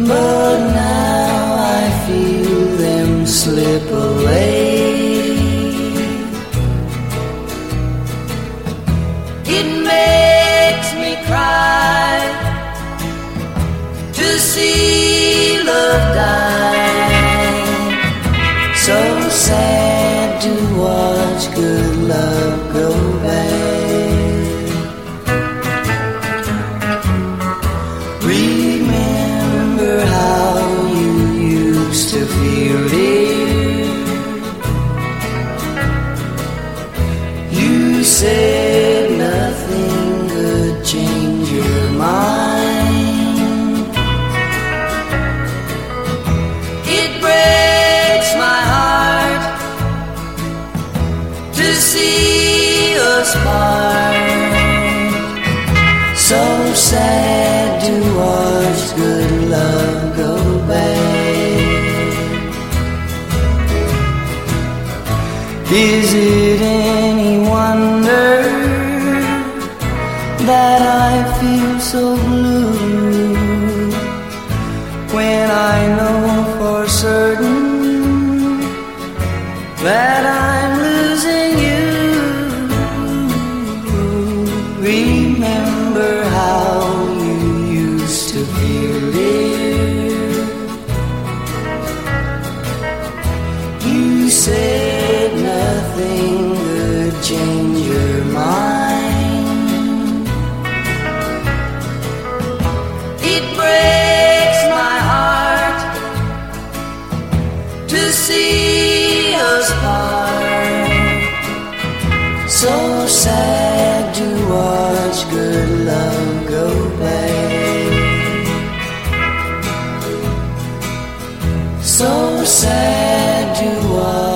but now I feel them slip away. It makes me cry to see love die. So sad to watch good love go bad. Remember how you used to feel it. You said nothing could change your mind. It breaks my heart to see us part. So sad to watch good love go bad. Is it any wonder that I feel so blue when I know for certain that I'm losing you? Remember how you used to feel it. You said nothing could change your mind. It breaks my heart to see us part. So sad to watch good love go bad. So sad to watch